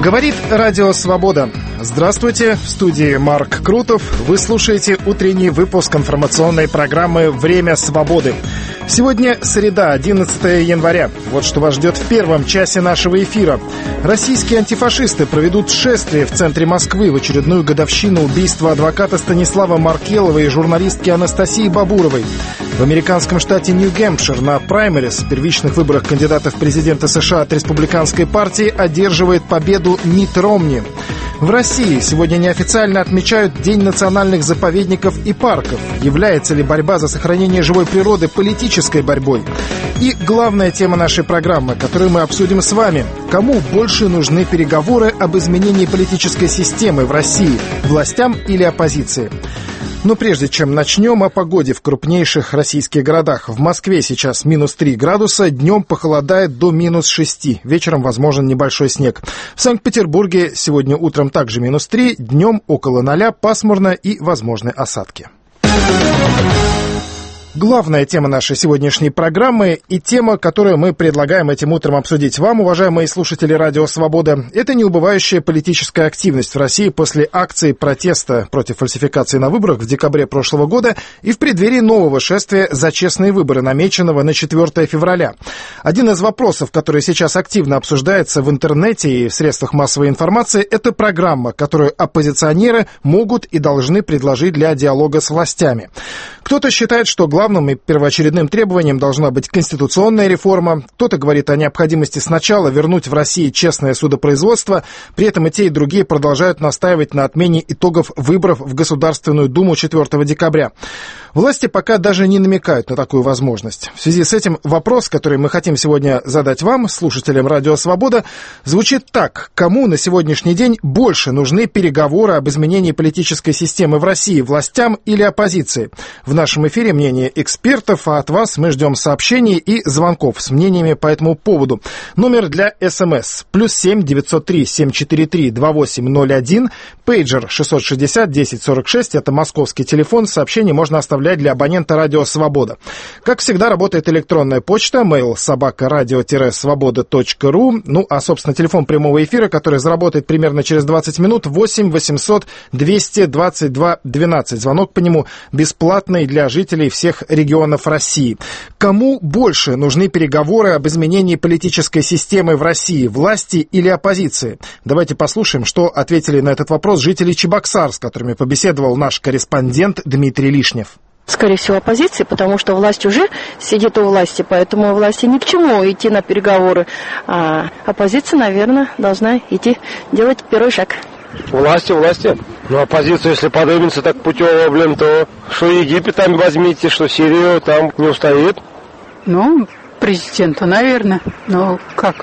Говорит Радио Свобода. Здравствуйте, в студии Марк Крутов. Вы слушаете утренний выпуск информационной программы «Время свободы». Сегодня среда, 11 января. Вот что вас ждет в первом часе нашего эфира. Российские антифашисты проведут шествие в центре Москвы в очередную годовщину убийства адвоката Станислава Маркелова и журналистки Анастасии Бабуровой. В американском штате Нью-Гэмпшир на праймерис, первичных выборах кандидатов в президенты США от республиканской партии, одерживает победу Митт Ромни. В России сегодня неофициально отмечают День национальных заповедников и парков. Является ли борьба за сохранение живой природы политической борьбой? И главная тема нашей программы, которую мы обсудим с вами. Кому больше нужны переговоры об изменении политической системы в России? Властям или оппозиции? Но прежде чем начнем, о погоде в крупнейших российских городах. В Москве сейчас минус 3 градуса, днем похолодает до минус 6. Вечером возможен небольшой снег. В Санкт-Петербурге сегодня утром также минус 3, днем около 0, пасмурно и возможны осадки. Главная тема нашей сегодняшней программы и тема, которую мы предлагаем этим утром обсудить вам, уважаемые слушатели Радио Свобода, это неубывающая политическая активность в России после акции протеста против фальсификации на выборах в декабре прошлого года и в преддверии нового шествия за честные выборы, намеченного на 4 февраля. Один из вопросов, который сейчас активно обсуждается в интернете и в средствах массовой информации, это программа, которую оппозиционеры могут и должны предложить для диалога с властями. Кто-то считает, что главным и первоочередным требованием должна быть конституционная реформа. Кто-то говорит о необходимости сначала вернуть в России честное судопроизводство. При этом и те, и другие продолжают настаивать на отмене итогов выборов в Государственную Думу 4 декабря. Власти пока даже не намекают на такую возможность. В связи с этим вопрос, который мы хотим сегодня задать вам, слушателям Радио Свобода, звучит так. Кому на сегодняшний день больше нужны переговоры об изменении политической системы в России, властям или оппозиции? В нашем эфире мнение экспертов, а от вас мы ждем сообщений и звонков с мнениями по этому поводу. Номер для СМС +7 903 743 2801, пейджер 660 1046, это московский телефон, сообщение можно оставлять для абонента Радио Свобода. Как всегда, работает электронная почта, mail@radio-svoboda.ru. Ну, а, собственно, телефон прямого эфира, который заработает примерно через 20 минут, 8 800 222 12. Звонок по нему бесплатный для жителей всех регионов России. Кому больше нужны переговоры об изменении политической системы в России, власти или оппозиции? Давайте послушаем, что ответили на этот вопрос жители Чебоксар, с которыми побеседовал наш корреспондент Дмитрий Лишнев. Скорее всего, оппозиции, потому что власть уже сидит у власти, поэтому власти ни к чему идти на переговоры. А оппозиция, наверное, должна идти делать первый шаг. Власти. Ну, оппозицию, если поднимется так путево, то что Египет там возьмите, что Сирию там не устоит. Ну, президенту, наверное. Но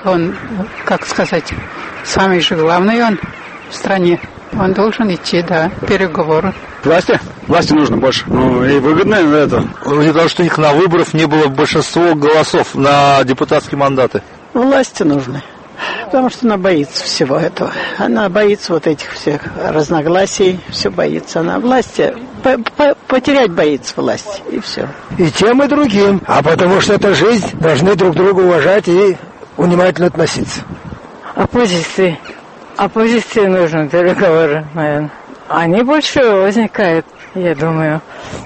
как сказать, самый же главный он в стране. Он должен идти, переговоры. Власти нужно больше. Ну, и выгодно это. Для того, что у них на выборах не было большинства голосов на депутатские мандаты. Власти нужны. Потому что она боится всего этого. Она боится вот этих всех разногласий, все боится. Она власти, потерять боится власть, и все. И тем, и другим. А потому что это жизнь, должны друг друга уважать и внимательно относиться. Оппозиции нужны переговоры, наверное. Они больше возникают, я думаю.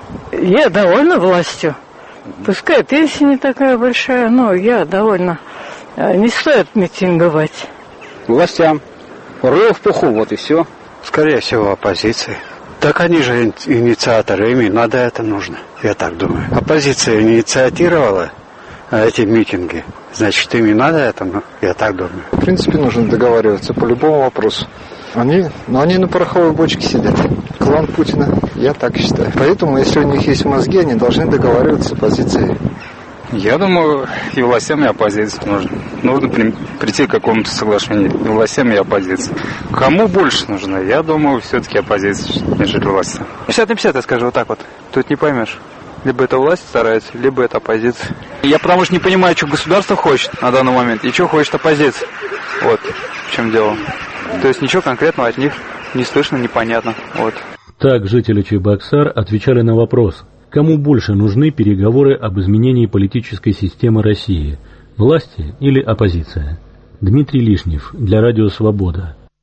Я довольна властью. Пускай пенсия не такая большая, но я довольна. Не стоит митинговать. Властям. Рыл в пуху, вот и все. Скорее всего, оппозиции. Так они же инициаторы, им надо это нужно, я так думаю. Оппозиция инициировала эти митинги, значит, им не надо это, я так думаю. В принципе, нужно договариваться по любому вопросу. Они на пороховой бочке сидят. Клан Путина, я так считаю. Поэтому, если у них есть мозги, они должны договариваться с оппозицией. Я думаю, и властям, и оппозиции нужно. Нужно прийти к какому-то соглашению. И властям, и оппозиции. Кому больше нужно? Я думаю, все-таки оппозиция, нежели власти. 50 на 50, я скажу, вот так вот. Тут не поймешь. Либо это власть старается, либо это оппозиция. Я потому что не понимаю, что государство хочет на данный момент, и что хочет оппозиция. Вот в чем дело. То есть ничего конкретного от них не слышно, непонятно. Вот. Так жители Чебоксар отвечали на вопрос, кому больше нужны переговоры об изменении политической системы России, власти или оппозиция. Дмитрий Лишнев для Радио Свобода.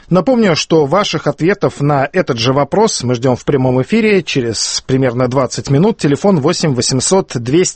Напомню, что ваших ответов на этот же вопрос мы ждем в прямом эфире через примерно 20 минут. Телефон 8 800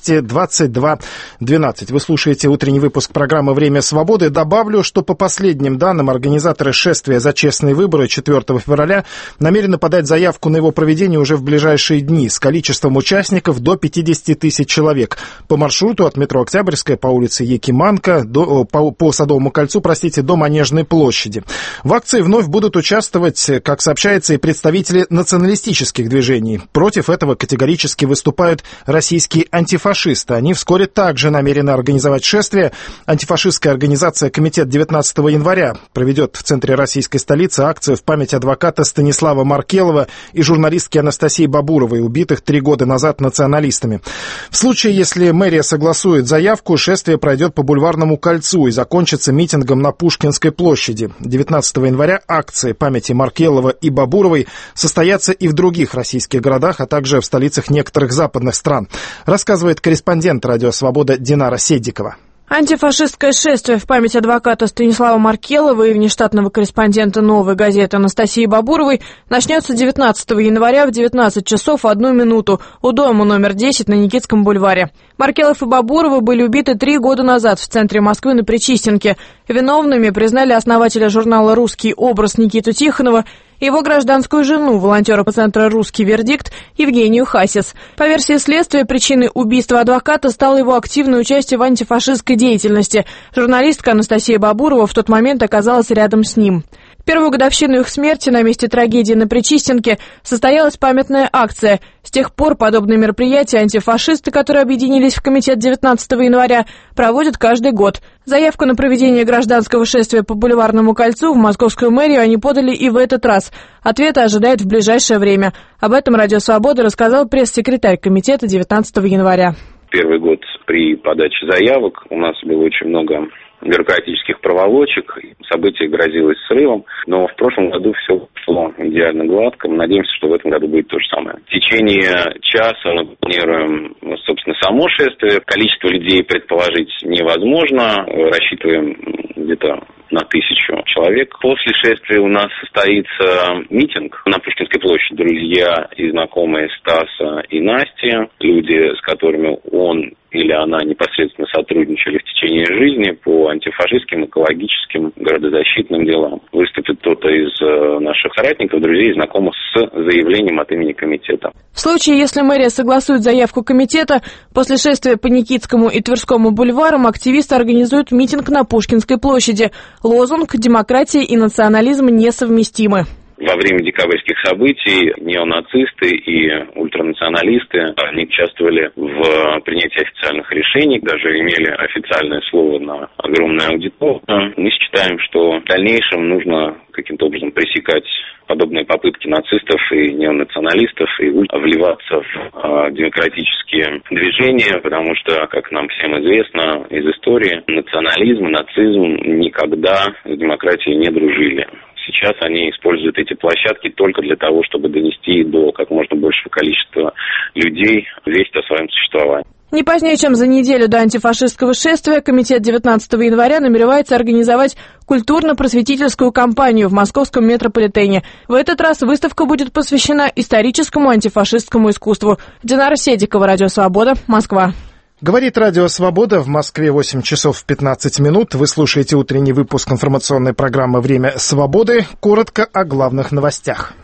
222 12. Вы слушаете утренний выпуск программы «Время свободы». Добавлю, что по последним данным организаторы шествия за честные выборы 4 февраля намерены подать заявку на его проведение уже в ближайшие дни с количеством участников до 50 тысяч человек. По маршруту от метро Октябрьская по улице Якиманка по Садовому кольцу, до Манежной площади. В акции вновь будут участвовать, как сообщается, и представители националистических движений. Против этого категорически выступают российские антифашисты. Они вскоре также намерены организовать шествие. Антифашистская организация «Комитет» 19 января проведет в центре российской столицы акцию в память адвоката Станислава Маркелова и журналистки Анастасии Бабуровой, убитых 3 года назад националистами. В случае, если мэрия согласует заявку, шествие пройдет по Бульварному кольцу и закончится митингом на Пушкинской площади. 19 января акции памяти Маркелова и Бабуровой состоятся и в других российских городах, а также в столицах некоторых западных стран, рассказывает корреспондент «Радио Свобода» Динара Седикова. Антифашистское шествие в память адвоката Станислава Маркелова и внештатного корреспондента «Новой газеты» Анастасии Бабуровой начнется 19 января в 19 часов 1 минуту у дома номер 10 на Никитском бульваре. Маркелов и Бабурова были убиты 3 года назад в центре Москвы на Причистенке. Виновными признали основателя журнала «Русский образ» Никиту Тихонова и его гражданскую жену, волонтера по центру «Русский вердикт» Евгению Хасис. По версии следствия, причиной убийства адвоката стало его активное участие в антифашистской деятельности. Журналистка Анастасия Бабурова в тот момент оказалась рядом с ним. В первую годовщину их смерти на месте трагедии на Причистенке состоялась памятная акция. С тех пор подобные мероприятия антифашисты, которые объединились в комитет 19 января, проводят каждый год. Заявку на проведение гражданского шествия по Бульварному кольцу в московскую мэрию они подали и в этот раз. Ответа ожидают в ближайшее время. Об этом «Радио Свобода» рассказал пресс-секретарь комитета 19 января. Первый год при подаче заявок у нас было очень много бюрократических проволочек, событие грозилось срывом, но в прошлом году все шло идеально гладко. Мы надеемся, что в этом году будет то же самое. В течение часа мы планируем, собственно, само шествие. Количество людей предположить невозможно. Рассчитываем где-то на 1000 человек. После шествия у нас состоится митинг на Пушкинской площади. Друзья и знакомые Стаса и Насти, люди, с которыми он или она непосредственно сотрудничали в течение жизни по антифашистским, экологическим, городозащитным делам. Выступит кто-то из наших соратников, друзей и знакомых с заявлением от имени комитета. В случае, если мэрия согласует заявку комитета, после шествия по Никитскому и Тверскому бульварам активисты организуют митинг на Пушкинской площади. Лозунг «Демократия и национализм несовместимы». Во время декабрьских событий неонацисты и ультранационалисты, они участвовали в принятии официальных решений, даже имели официальное слово на огромную аудиторию. Мы считаем, что в дальнейшем нужно каким-то образом пресекать подобные попытки нацистов и неонационалистов и вливаться в демократические движения, потому что, как нам всем известно из истории, национализм, нацизм никогда с демократией не дружили. Сейчас они используют эти площадки только для того, чтобы донести до как можно большего количества людей весть о своем существовании. Не позднее, чем за неделю до антифашистского шествия, комитет 19 января намеревается организовать культурно-просветительскую кампанию в московском метрополитене. В этот раз выставка будет посвящена историческому антифашистскому искусству. Динара Седикова, «Радио Свобода», Москва. Говорит «Радио Свобода», в Москве 8 часов 15 минут. Вы слушаете утренний выпуск информационной программы «Время свободы». Коротко о главных новостях.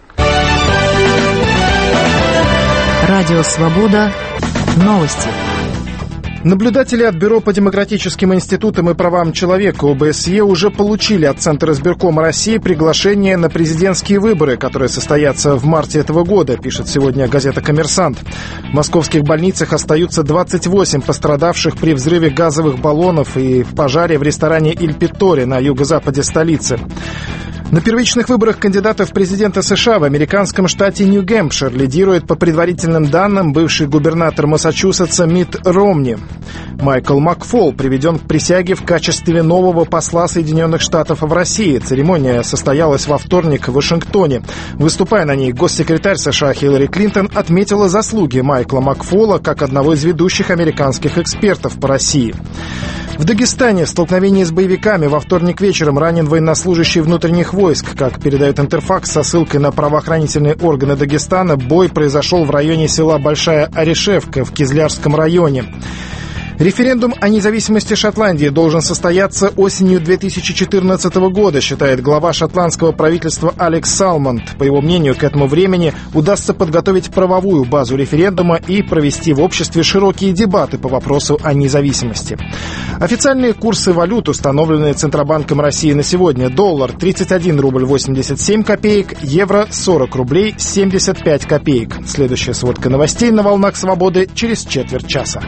Радио Свобода. Новости. Наблюдатели от Бюро по демократическим институтам и правам человека ОБСЕ уже получили от Центра избиркома России приглашение на президентские выборы, которые состоятся в марте этого года, пишет сегодня газета «Коммерсант». В московских больницах остаются 28 пострадавших при взрыве газовых баллонов и в пожаре в ресторане «Иль Питоре» на юго-западе столицы. На первичных выборах кандидатов в президента США в американском штате Нью-Гэмпшир лидирует по предварительным данным бывший губернатор Массачусетса Митт Ромни. Майкл Макфол приведен к присяге в качестве нового посла Соединенных Штатов в России. Церемония состоялась во вторник в Вашингтоне. Выступая на ней, госсекретарь США Хиллари Клинтон отметила заслуги Майкла Макфола как одного из ведущих американских экспертов по России. В Дагестане в столкновении с боевиками во вторник вечером ранен военнослужащий внутренних войск. Как передает Интерфакс со ссылкой на правоохранительные органы Дагестана, бой произошел в районе села Большая Орешевка в Кизлярском районе. Референдум о независимости Шотландии должен состояться осенью 2014 года, считает глава шотландского правительства Алекс Салмонд. По его мнению, к этому времени удастся подготовить правовую базу референдума и провести в обществе широкие дебаты по вопросу о независимости. Официальные курсы валют, установленные Центробанком России на сегодня. Доллар 31 рубль 87 копеек, евро 40 рублей 75 копеек. Следующая сводка новостей на «Волнах Свободы» через четверть часа.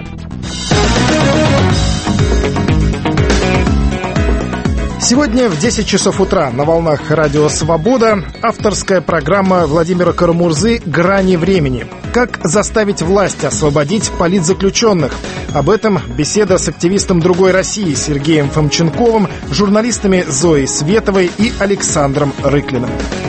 Сегодня в 10 часов утра на волнах радио «Свобода» авторская программа Владимира Карамурзы «Грани времени». Как заставить власть освободить политзаключенных? Об этом беседа с активистом «Другой России» Сергеем Фомченковым, журналистами Зоей Световой и Александром Рыклиным.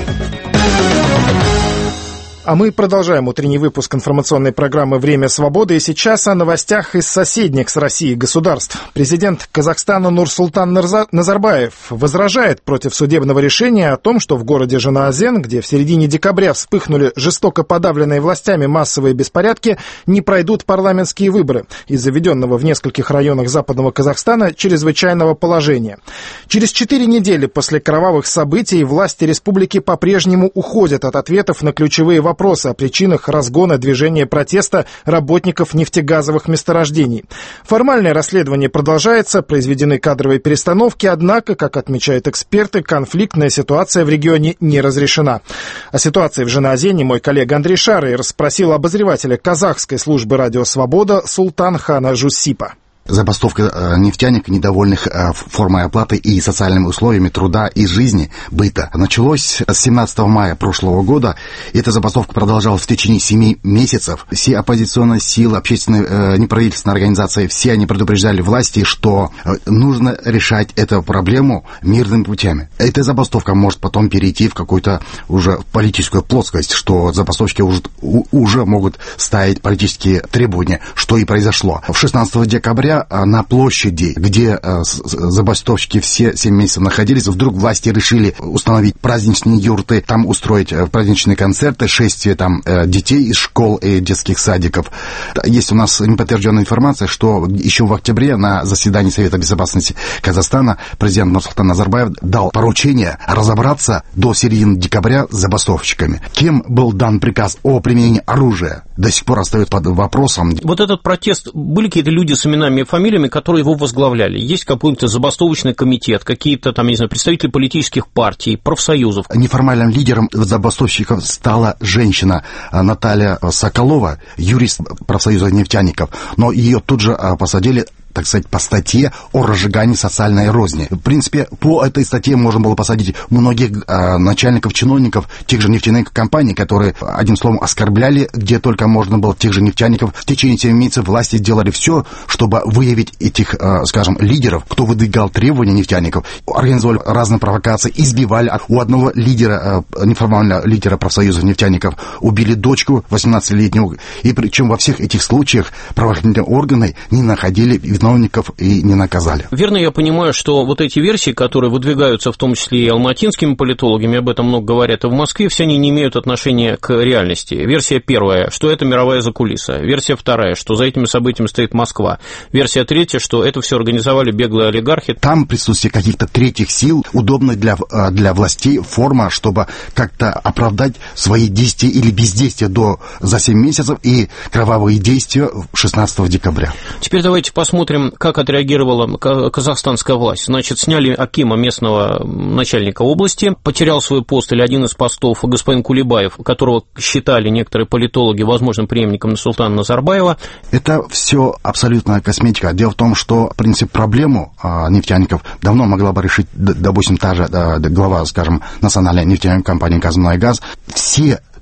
А мы продолжаем утренний выпуск информационной программы «Время свободы». И сейчас о новостях из соседних с Россией государств. Президент Казахстана Нурсултан Назарбаев возражает против судебного решения о том, что в городе Жанаозен, где в середине декабря вспыхнули жестоко подавленные властями массовые беспорядки, не пройдут парламентские выборы из-за введенного в нескольких районах Западного Казахстана чрезвычайного положения. Через 4 недели после кровавых событий власти республики по-прежнему уходят от ответов на ключевые вопросы о причинах разгона движения протеста работников нефтегазовых месторождений. Формальное расследование продолжается, произведены кадровые перестановки, однако, как отмечают эксперты, конфликтная ситуация в регионе не разрешена. О ситуации в Жанаозене мой коллега Андрей Шарый расспросил обозревателя казахской службы «Радио Свобода» Султанхана Жусипа. Забастовка нефтяников, недовольных формой оплаты и социальными условиями труда и жизни, быта, началось с 17 мая прошлого года. Эта забастовка продолжалась в течение 7 месяцев. Все оппозиционные силы, общественные неправительственные организации, все они предупреждали власти, что нужно решать эту проблему мирными путями. Эта забастовка может потом перейти в какую-то уже политическую плоскость, что забастовщики уже могут ставить политические требования, что и произошло. 16 декабря на площади, где забастовщики все 7 месяцев находились, вдруг власти решили установить праздничные юрты, там устроить праздничные концерты, шествие там детей из школ и детских садиков. Есть у нас неподтвержденная информация, что еще в октябре на заседании Совета Безопасности Казахстана президент Нурсултан Назарбаев дал поручение разобраться до середины декабря с забастовщиками. Кем был дан приказ о применении оружия, до сих пор остается под вопросом. Вот этот протест, были какие-то люди с именами и фамилиями, которые его возглавляли? Есть какой-то забастовочный комитет, какие-то там, не знаю, представители политических партий, профсоюзов? Неформальным лидером забастовщиков стала женщина Наталья Соколова, юрист профсоюза нефтяников, но ее тут же посадили, так сказать, по статье о разжигании социальной розни. В принципе, по этой статье можно было посадить многих начальников, чиновников тех же нефтяных компаний, которые, одним словом, оскорбляли, где только можно было тех же нефтяников. В течение 7 месяцев власти сделали все, чтобы выявить этих, скажем, лидеров, кто выдвигал требования нефтяников, организовали разные провокации, избивали. У одного лидера, неформального лидера профсоюза нефтяников, убили дочку 18-летнюю, и причем во всех этих случаях правоохранительные органы не находили виновников и не наказали. Верно я понимаю, что вот эти версии, которые выдвигаются в том числе и алматинскими политологами, об этом много говорят и в Москве, все они не имеют отношения к реальности. Версия первая, что это мировая закулиса. Версия вторая, что за этими событиями стоит Москва. Версия третья, что это все организовали беглые олигархи. Там присутствие каких-то третьих сил удобно для властей форма, чтобы как-то оправдать свои действия или бездействия за 7 месяцев и кровавые действия 16 декабря. Теперь давайте посмотрим, как отреагировала казахстанская власть. Значит, сняли акима, местного начальника области, потерял свой пост или один из постов господин Кулебаев, которого считали некоторые политологи возможным преемником Нурсултана Назарбаева. Это все абсолютная косметика. Дело в том, что, в принципе, проблему нефтяников давно могла бы решить, допустим, та же глава, скажем, национальной нефтяной компании «Казмунайгаз». Все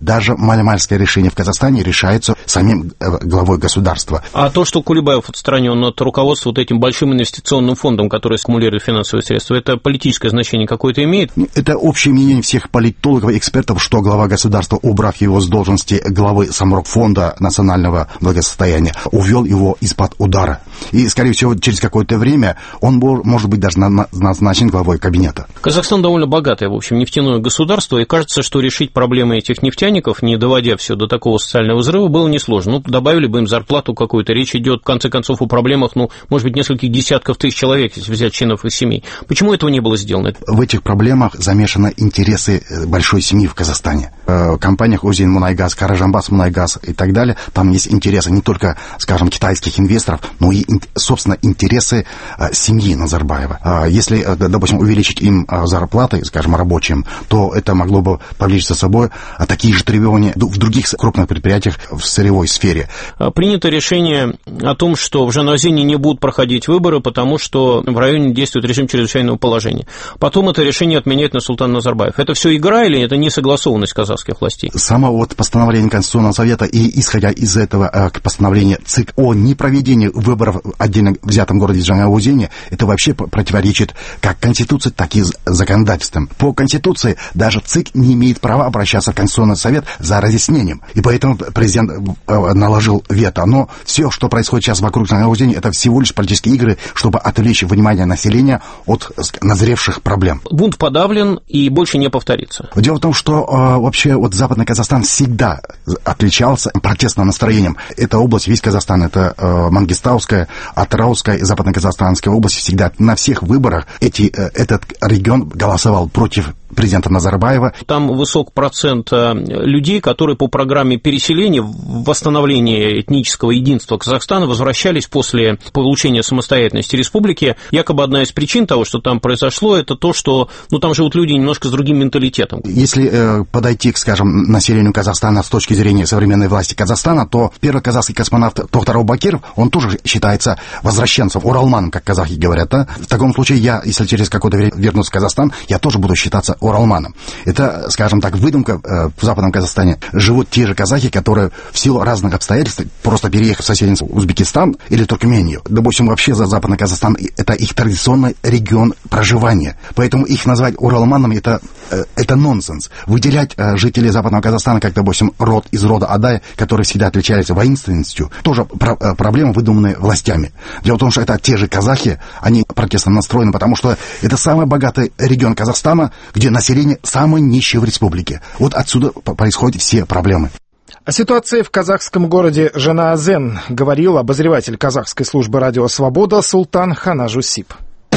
даже маломальское решение в Казахстане решается самим главой государства. А то, что Кулебаев отстранен от руководства вот этим большим инвестиционным фондом, который аккумулирует финансовые средства, это политическое значение какое-то имеет? Это общее мнение всех политологов и экспертов, что глава государства, убрав его с должности главы Самрокфонда национального благосостояния, увел его из-под удара. И, скорее всего, через какое-то время он может быть даже назначен главой кабинета. Казахстан довольно богатое, в общем, нефтяное государство, и кажется, что решить проблемы этих нефтяников, не доводя все до такого социального взрыва, было несложно. Ну, добавили бы им зарплату какую-то, речь идет, в конце концов, о проблемах, может быть, нескольких десятков тысяч человек, если взять членов их семей. Почему этого не было сделано? В этих проблемах замешаны интересы большой семьи в Казахстане. В компаниях Узин Мунайгаз, Каражамбас Мунайгаз и так далее, там есть интересы не только, скажем, китайских инвесторов, но и, собственно, интересы семьи Назарбаева. Если, допустим, увеличить им зарплаты, скажем, рабочим, то это могло бы повлечь за собой такие же требования в других крупных предприятиях в сырьевой сфере. Принято решение о том, что в Жанаозене не будут проходить выборы, потому что в районе действует режим чрезвычайного положения. Потом это решение отменяет Нурсултан Назарбаев. Это все игра или это несогласованность казахских властей? Само вот постановление Конституционного совета и, исходя из этого постановления ЦИК о непроведении выборов в отдельно взятом городе Жанаозене, это вообще противоречит как Конституции, так и законодательствам. По Конституции даже ЦИК не имеет права обращаться в Конституционный совет за разъяснением. И поэтому президент наложил вето. Но все, что происходит сейчас вокруг Жанаозене, это всего лишь политические игры, чтобы отвлечь внимание населения от назревших проблем. Бунт подавлен и больше не повторится. Дело в том, что вообще вот Западный Казахстан всегда отличался протестным настроением. Эта область, весь Казахстан, это Мангистауская, Атырауская и Западно-Казахстанская область, всегда на всех выборах этот регион голосовал против президента Назарбаева. Там высок процент людей, которые по программе переселения, восстановления этнического единства Казахстана возвращались после получения самостоятельности республики. Якобы одна из причин того, что там произошло, это то, что там живут люди немножко с другим менталитетом. Если подойти к, скажем, населению Казахстана с точки зрения современной власти Казахстана, то первый казахский космонавт Тохтар Аубакиров, он тоже считается возвращенцем, уралманом, как казахи говорят. Да? В таком случае я, если через какое-то время вернусь в Казахстан, я тоже буду считаться уралманом. Это, скажем так, выдумка. В Западном Казахстане живут те же казахи, которые в силу разных обстоятельств, просто переехав в соседний Узбекистан или Туркмению, допустим, вообще за Западный Казахстан, это их традиционный регион проживания. Поэтому их назвать уралманами это нонсенс. Выделять жителей Западного Казахстана, как, допустим, род из рода Адай, которые всегда отличались воинственностью, тоже проблема, выдуманная властями. Дело в том, что это те же казахи, они протестно настроены, потому что это самый богатый регион Казахстана, где население самое нищее в республике. Вот отсюда происходят все проблемы. О ситуации в казахском городе Жанаозен говорил обозреватель казахской службы «Радио Свобода» Султан Ханажусип.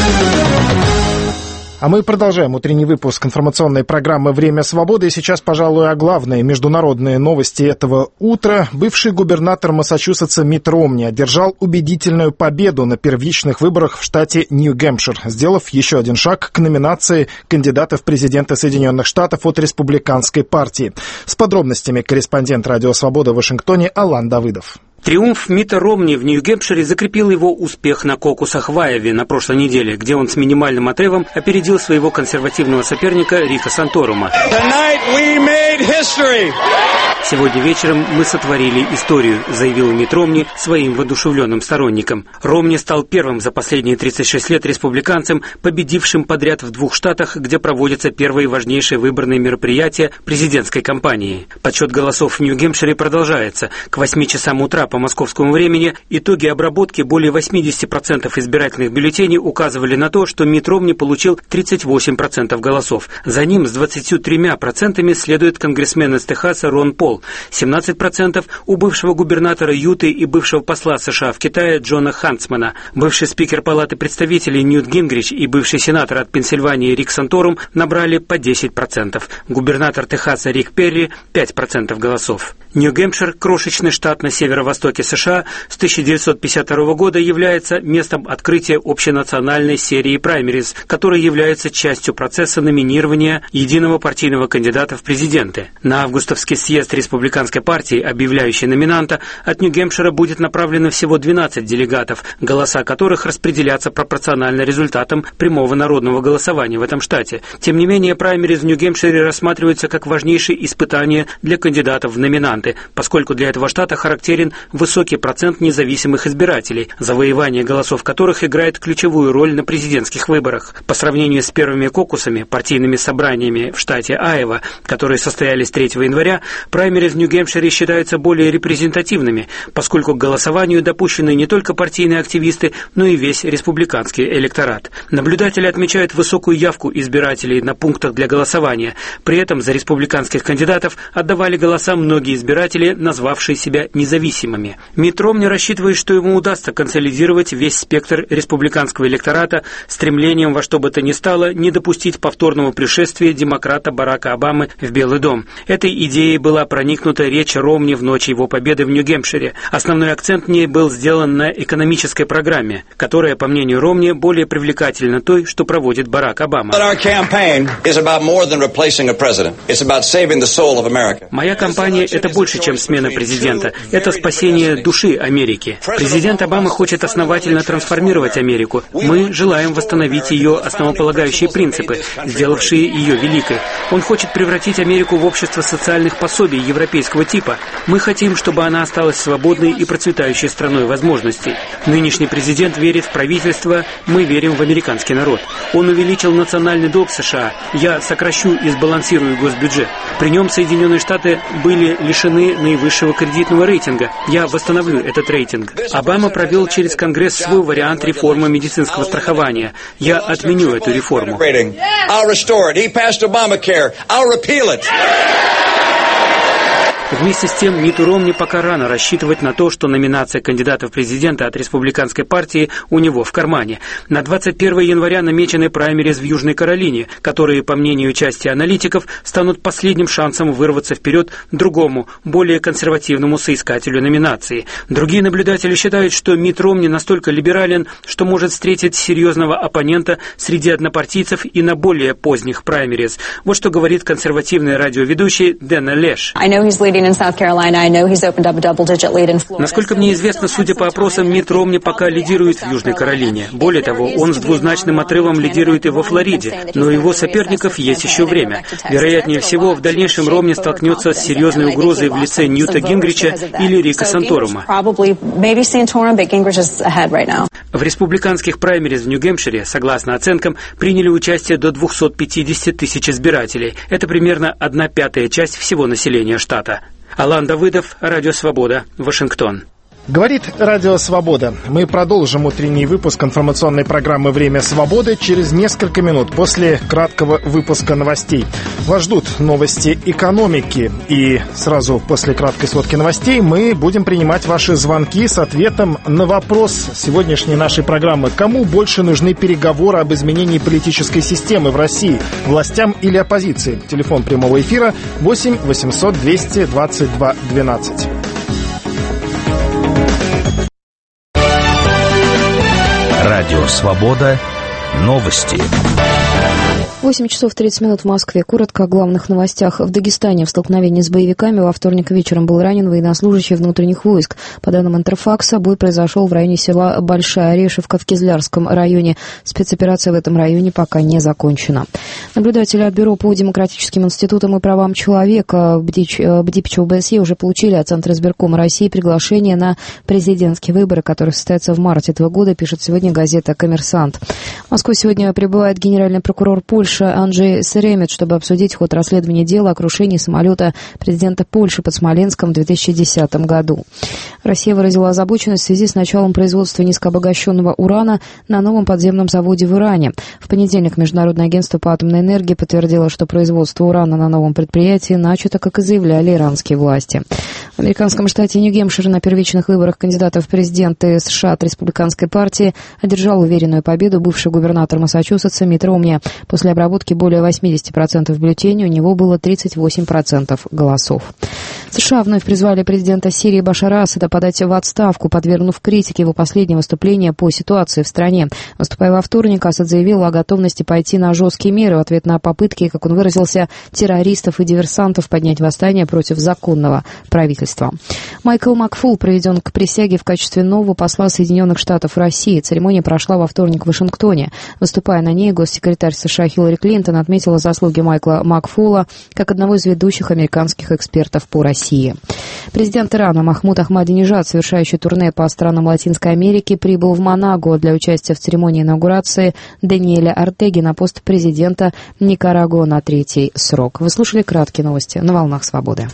А мы продолжаем утренний выпуск информационной программы «Время свободы». И сейчас, пожалуй, о главной международные новости этого утра. Бывший губернатор Массачусетса Митт Ромни одержал убедительную победу на первичных выборах в штате Нью-Гэмпшир, сделав еще один шаг к номинации кандидата в президенты Соединенных Штатов от республиканской партии. С подробностями корреспондент «Радио Свобода» в Вашингтоне Алан Давыдов. Триумф Митта Ромни в Нью-Гэмпшире закрепил его успех на кокусах в Айове на прошлой неделе, где он с минимальным отрывом опередил своего консервативного соперника Рика Санторума. «Сегодня вечером мы сотворили историю», заявил Митт Ромни своим воодушевленным сторонникам. Ромни стал первым за последние 36 лет республиканцем, победившим подряд в 2 штатах, где проводятся первые важнейшие выборные мероприятия президентской кампании. Подсчет голосов в Нью-Гэмпшире продолжается. К 8 часам утра по московскому времени итоги обработки более 80% избирательных бюллетеней указывали на то, что Митт Ромни получил 38% голосов. За ним с 23% следует конгрессмен из Техаса Рон Пол. 17% у бывшего губернатора Юты и бывшего посла США в Китае Джона Хантсмана. Бывший спикер Палаты представителей Ньют Гингрич и бывший сенатор от Пенсильвании Рик Санторум набрали по 10%. Губернатор Техаса Рик Перри – 5% голосов. Нью-Гэмпшир, крошечный штат на северо-востоке США, с 1952 года является местом открытия общенациональной серии праймериз, которая является частью процесса номинирования единого партийного кандидата в президенты. На августовский съезд республиканской партии, объявляющей номинанта, от Нью-Гэмпшира будет направлено всего 12 делегатов, голоса которых распределятся пропорционально результатам прямого народного голосования в этом штате. Тем не менее, праймериз в Нью-Гэмпшире рассматриваются как важнейшее испытание для кандидатов в номинанты, поскольку для этого штата характерен высокий процент независимых избирателей, завоевание голосов которых играет ключевую роль на президентских выборах. По сравнению с первыми кокусами, партийными собраниями в штате Айова, которые состоялись 3 января, праймериз в Нью-Гэмпшире считаются более репрезентативными, поскольку к голосованию допущены не только партийные активисты, но и весь республиканский электорат. Наблюдатели отмечают высокую явку избирателей на пунктах для голосования. При этом за республиканских кандидатов отдавали голоса многие избиратели, назвавшие себя независимыми. Митт Ромни рассчитывает, что ему удастся консолидировать весь спектр республиканского электората стремлением во что бы то ни стало не допустить повторного пришествия демократа Барака Обамы в Белый дом. Этой идеей была проникнута речь Ромни в ночь его победы в Нью-Гэмпшире. Основной акцент в ней был сделан на экономической программе, которая, по мнению Ромни, более привлекательна той, что проводит Барак Обама. Моя кампания – это больше, чем смена президента. Это спасение души Америки. Президент Обама хочет основательно трансформировать Америку. Мы желаем восстановить ее основополагающие принципы, сделавшие ее великой. Он хочет превратить Америку в общество социальных пособий европейского типа. Мы хотим, чтобы она осталась свободной и процветающей страной возможностей. Нынешний президент верит в правительство, мы верим в американский народ. Он увеличил национальный долг США. Я сокращу и сбалансирую госбюджет. При нем Соединенные Штаты были лишены наивысшего кредитного рейтинга. Я восстановлю этот рейтинг. Обама провел через Конгресс свой вариант реформы медицинского страхования. Я отменю эту реформу. Вместе с тем, Митту Ромни пока рано рассчитывать на то, что номинация кандидата в президента от республиканской партии у него в кармане. На 21 января намечены праймериз в Южной Каролине, которые, по мнению части аналитиков, станут последним шансом вырваться вперед другому, более консервативному соискателю номинации. Другие наблюдатели считают, что Митт Ромни настолько либерален, что может встретить серьезного оппонента среди однопартийцев и на более поздних праймериз. Вот что говорит консервативный радиоведущий Дэна Леш. Насколько мне известно, судя по опросам, Митт Ромни пока лидирует в Южной Каролине. Более того, он с двузначным отрывом лидирует и во Флориде, но у его соперников есть еще время. Вероятнее всего, в дальнейшем Ромни столкнется с серьезной угрозой в лице Ньюта Гингрича или Рика Санторума. В республиканских праймериз в Нью-Гэмпшире, согласно оценкам, приняли участие до 250 тысяч избирателей. Это примерно 1/5 часть всего населения штата. Алан Давыдов, Радио Свобода, Вашингтон. Говорит Радио Свобода. Мы продолжим утренний выпуск информационной программы «Время свободы» через несколько минут после краткого выпуска новостей. Вас ждут новости экономики. И сразу после краткой сводки новостей мы будем принимать ваши звонки с ответом на вопрос сегодняшней нашей программы. Кому больше нужны переговоры об изменении политической системы в России? Властям или оппозиции? Телефон прямого эфира 8 800 222 12. Радио «Свобода». Новости. 8 часов 30 минут в Москве. Коротко о главных новостях. В Дагестане в столкновении с боевиками во вторник вечером был ранен военнослужащий внутренних войск. По данным Интерфакса, бой произошел в районе села Большая Орешевка в Кизлярском районе. Спецоперация в этом районе пока не закончена. Наблюдатели от Бюро по демократическим институтам и правам человека БДИПЧ ОБСЕ уже получили от Центра избиркома России приглашение на президентские выборы, которые состоятся в марте этого года, пишет сегодня газета «Коммерсант». В Москву сегодня прибывает генеральный прокурор Польши Анджей Серемет, чтобы обсудить ход расследования дела о крушении самолета президента Польши под Смоленском в 2010 году. Россия выразила озабоченность в связи с началом производства низкообогащенного урана на новом подземном заводе в Иране. В понедельник Международное агентство по атомной энергии подтвердило, что производство урана на новом предприятии начато, как и заявляли иранские власти. В американском штате Нью-Гэмпшир на первичных выборах кандидатов в президенты США от республиканской партии одержал уверенную победу бывший губернатор Массачусетса Митт Ромни. После обработки более 80% бюллетеней у него было 38% голосов. США вновь призвали президента Сирии Башара Асада подать в отставку, подвергнув критике его последнее выступление по ситуации в стране. Выступая во вторник, Асад заявил о готовности пойти на жесткие меры в ответ на попытки, как он выразился, террористов и диверсантов поднять восстание против законного правительства. Майкл Макфул проведен к присяге в качестве нового посла Соединенных Штатов в России. Церемония прошла во вторник в Вашингтоне. Выступая на ней, госсекретарь США Хиллари Клинтон отметила заслуги Майкла Макфула как одного из ведущих американских экспертов по России. Президент Ирана Махмуд Ахмадинежад, совершающий турне по странам Латинской Америки, прибыл в Манагуа для участия в церемонии инаугурации Даниэля Ортеги на пост президента Никарагуа на 3-й срок. Вы слушали краткие новости на «Волнах Свободы».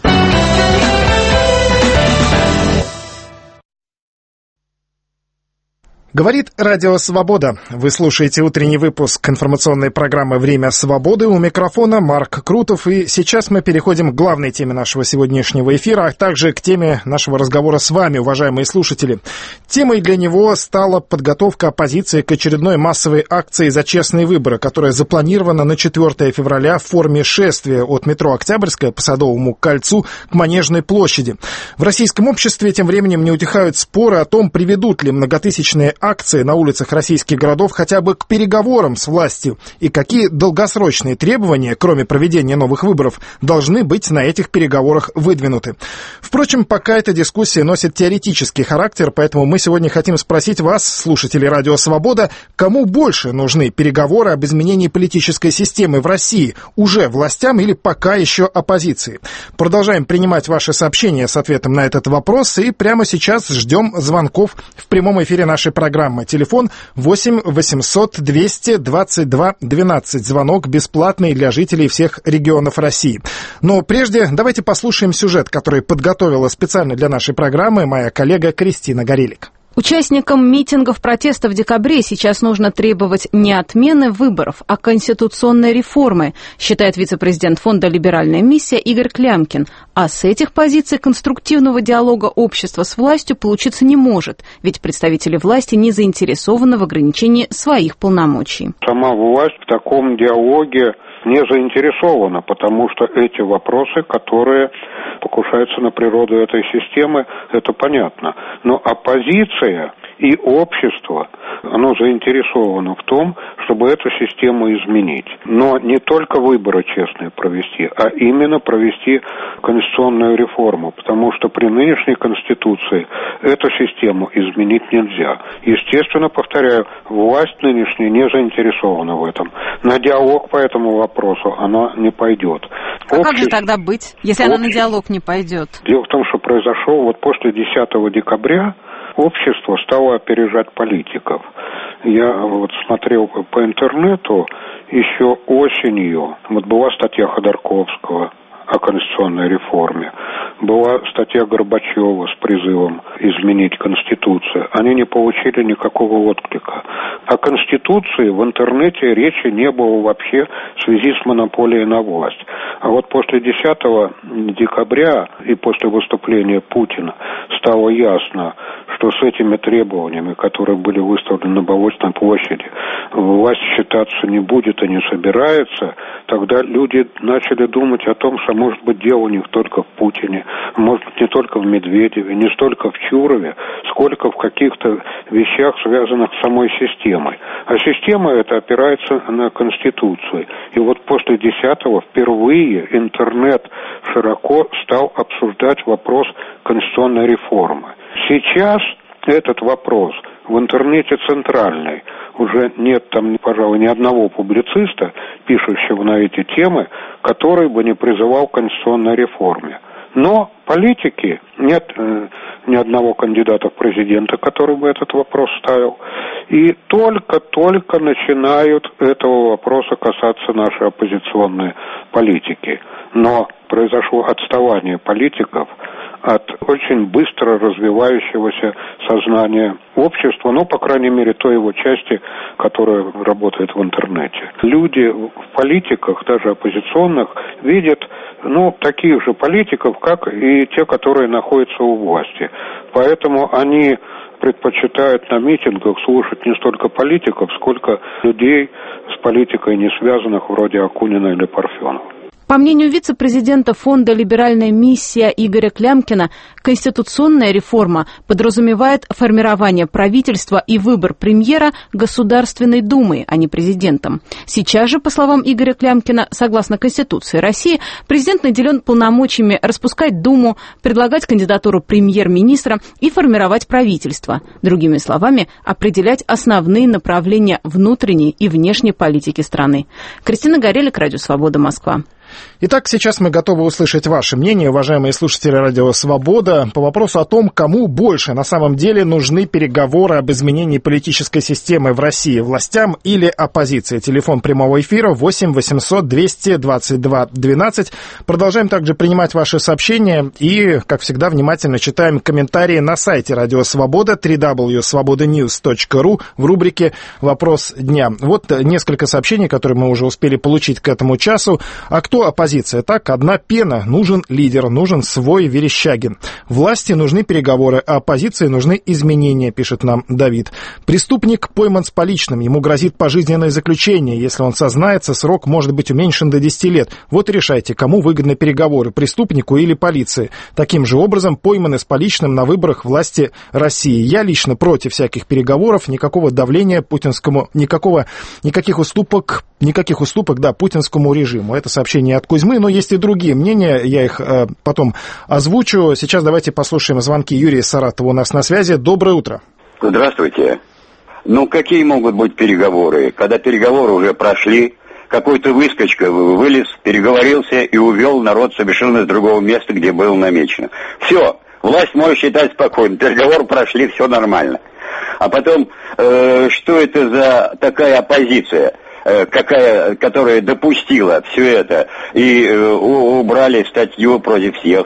Говорит Радио Свобода. Вы слушаете утренний выпуск информационной программы «Время свободы». У микрофона Марк Крутов. И сейчас мы переходим к главной теме нашего сегодняшнего эфира, а также к теме нашего разговора с вами, уважаемые слушатели. Темой для него стала подготовка оппозиции к очередной массовой акции «За честные выборы», которая запланирована на 4 февраля в форме шествия от метро Октябрьская по Садовому кольцу к Манежной площади. В российском обществе тем временем не утихают споры о том, приведут ли многотысячные акции на улицах российских городов хотя бы к переговорам с властью и какие долгосрочные требования, кроме проведения новых выборов, должны быть на этих переговорах выдвинуты. Впрочем, пока эта дискуссия носит теоретический характер, поэтому мы сегодня хотим спросить вас, слушатели Радио Свобода, кому больше нужны переговоры об изменении политической системы в России, уже властям или пока еще оппозиции? Продолжаем принимать ваши сообщения с ответом на этот вопрос и прямо сейчас ждем звонков в прямом эфире нашей программы. Телефон 8 800 222 12. Звонок бесплатный для жителей всех регионов России. Но прежде давайте послушаем сюжет, который подготовила специально для нашей программы моя коллега Кристина Горелик. Участникам митингов протеста в декабре сейчас нужно требовать не отмены выборов, а конституционной реформы, считает вице-президент фонда «Либеральная миссия» Игорь Клямкин. А с этих позиций конструктивного диалога общества с властью получиться не может, ведь представители власти не заинтересованы в ограничении своих полномочий. Сама власть в таком диалоге не заинтересована, потому что эти вопросы, которые покушаются на природу этой системы, это понятно. Но оппозиция и общество, оно заинтересовано в том, чтобы эту систему изменить. Но не только выборы честные провести, а именно провести конституционную реформу, потому что при нынешней Конституции эту систему изменить нельзя. Естественно, повторяю, власть нынешняя не заинтересована в этом. На диалог по этому вопросу она не пойдет. А как же тогда быть, если она на диалог не пойдет? Дело в том, что произошло вот после 10 декабря, общество стало опережать политиков. Я вот смотрел по интернету еще осенью, вот была статья Ходорковского о конституционной реформе, была статья Горбачева с призывом изменить Конституцию. Они не получили никакого отклика. О Конституции в интернете речи не было вообще в связи с монополией на власть. А вот после 10 декабря и после выступления Путина стало ясно, что с этими требованиями, которые были выставлены на Болотной площади, власть считаться не будет и не собирается, тогда люди начали думать о том, что, может быть, дело не только в Путине, может быть, не только в Медведеве, не столько в Чурове, сколько в каких-то вещах, связанных с самой системой. А система эта опирается на Конституцию. И вот после 10-го впервые интернет широко стал обсуждать вопрос конституционной реформы. Сейчас этот вопрос в интернете центральный. Уже нет там, пожалуй, ни одного публициста, пишущего на эти темы, который бы не призывал к конституционной реформе. Но политики, нет ни одного кандидата в президенты, который бы этот вопрос ставил. И только-только начинают этого вопроса касаться наши оппозиционные политики. Но произошло отставание политиков от очень быстро развивающегося сознания общества, ну, по крайней мере, той его части, которая работает в интернете. Люди в политиках, даже оппозиционных, видят, ну, таких же политиков, как и те, которые находятся у власти. Поэтому они предпочитают на митингах слушать не столько политиков, сколько людей с политикой не связанных, вроде Акунина или Парфенова. По мнению вице-президента фонда «Либеральная миссия» Игоря Клямкина, конституционная реформа подразумевает формирование правительства и выбор премьера Государственной Думой, а не президентом. Сейчас же, по словам Игоря Клямкина, согласно Конституции России, президент наделен полномочиями распускать Думу, предлагать кандидатуру премьер-министра и формировать правительство. Другими словами, определять основные направления внутренней и внешней политики страны. Кристина Горелик, Радио Свобода, Москва. Итак, сейчас мы готовы услышать ваше мнение, уважаемые слушатели Радио Свобода, по вопросу о том, кому больше на самом деле нужны переговоры об изменении политической системы в России, властям или оппозиции. Телефон прямого эфира 8 800 222 12. Продолжаем также принимать ваши сообщения и, как всегда, внимательно читаем комментарии на сайте Радио Свобода www.svobodanews.ru в рубрике «Вопрос дня». Вот несколько сообщений, которые мы уже успели получить к этому часу. А кто оппозиция? Так, одна пена. Нужен лидер, нужен свой Верещагин. Власти нужны переговоры, а оппозиции нужны изменения, пишет нам Давид. Преступник пойман с поличным. Ему грозит пожизненное заключение. Если он сознается, срок может быть уменьшен до 10 лет. Вот и решайте, кому выгодны переговоры, преступнику или полиции. Таким же образом пойманы с поличным на выборах власти России. Я лично против всяких переговоров, никакого давления путинскому, никаких уступок, путинскому режиму. Это сообщение от Кузьмы, но есть и другие мнения, я их потом озвучу. Сейчас давайте послушаем звонки. Юрия из Саратова у нас на связи. Доброе утро. Здравствуйте. Ну, какие могут быть переговоры? Когда переговоры уже прошли, какой-то выскочка вылез, переговорился и увел народ совершенно с другого места, где было намечено. Все, власть может считать спокойно, переговоры прошли, все нормально. А потом, что это за такая оппозиция? Которая допустила все это, и убрали статью против всех